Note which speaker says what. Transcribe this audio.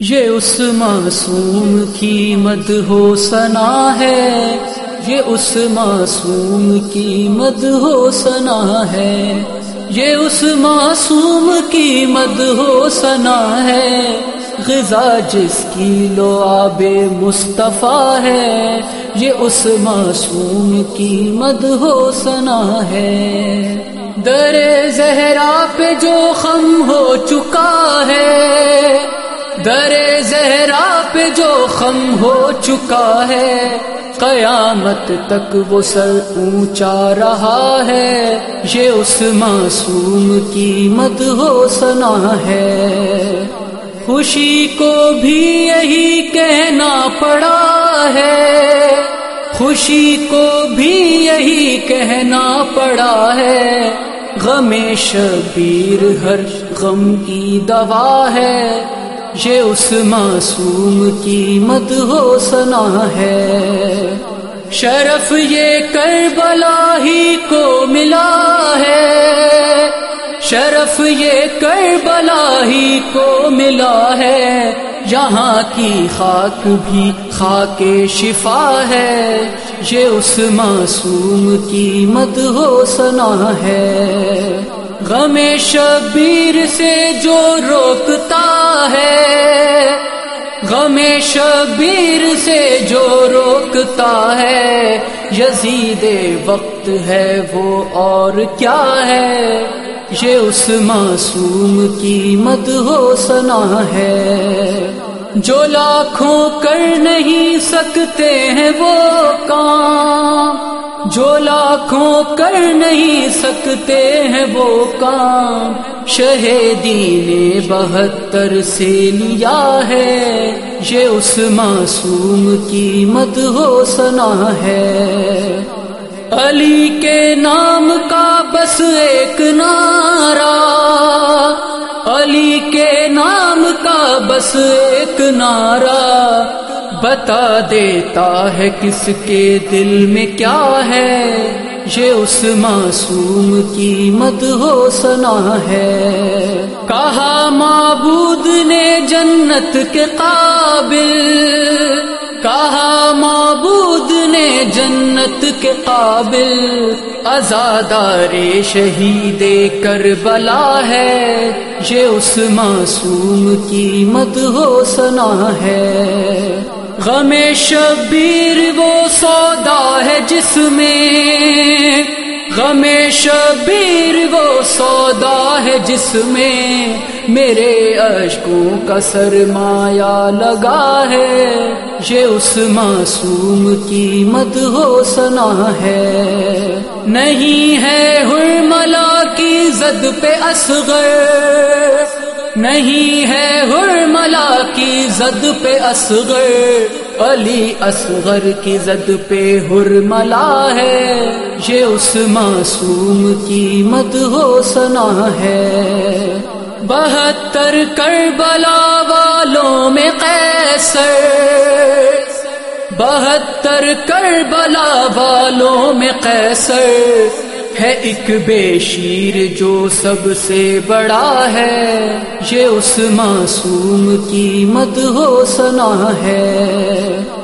Speaker 1: یہ اس معصوم کی مدح و ثنا ہے، یہ اس معصوم کی مدح و ثنا ہے، یہ اس معصوم کی مدح و ثنا ہے، غذا جس کی لعاب مصطفیٰ ہے، یہ اس معصوم کی مدح و ثنا ہے۔ در زہرا پہ جو خم ہو چکا ہے، در زہرا پہ جو خم ہو چکا ہے، قیامت تک وہ سر اونچا رہا ہے، یہ اس معصوم کی مدح و ثنا ہے۔ خوشی کو بھی یہی کہنا پڑا ہے، خوشی کو بھی یہی کہنا پڑا ہے، غم شبیر ہر غم کی دوا ہے، یہ اس معصوم کی مدح و ثنا ہے۔ شرف یہ کربلا ہی کو ملا ہے، شرف یہ کربلا ہی کو ملا ہے، یہاں کی خاک بھی خاک شفا ہے، یہ اس معصوم کی مدح و ثنا ہے۔ غم شبیر سے جو روکتا ہے، غم شبیر سے جو روکتا ہے، یزید وقت ہے وہ اور کیا ہے، یہ اس معصوم کی مدح و ثنا ہے۔ جو لاکھوں کر نہیں سکتے ہیں وہ کام، جو لاکھوں کر نہیں سکتے ہیں وہ کام، شہیدی نے 72 سے لیا ہے، یہ اس معصوم کی مدح و ثنا ہے۔ علی کے نام کا بس ایک نعرہ، علی کے نام کا بس ایک نعرہ، بتا دیتا ہے کس کے دل میں کیا ہے، یہ اس معصوم کی مدح و ثنا ہے۔ کہا معبود نے جنت کے قابل، کہا معبود نے جنت کے قابل، عزادار شہید کربلا ہے، یہ اس معصوم کی مدح و ثنا ہے۔ غم شبیر وہ سودا ہے جس میں، غم شبیر وہ سودا ہے جس میں، میرے اشکوں کا سرمایہ لگا ہے، یہ اس معصوم کی مدح و ثنا ہے۔ نہیں ہے حرملا کی زد پہ اصغر، نہیں ہے حرملا کی زد پہ اصغر، علی اصغر کی زد پہ حرملا ہے، یہ اس معصوم کی مدح و ثنا ہے۔ 72 کربلا والوں میں قیصر، 72 کربلا والوں میں قیصر، ہے ایک بے شیر جو سب سے بڑا ہے، یہ اس معصوم کی مدح و ثنا ہے۔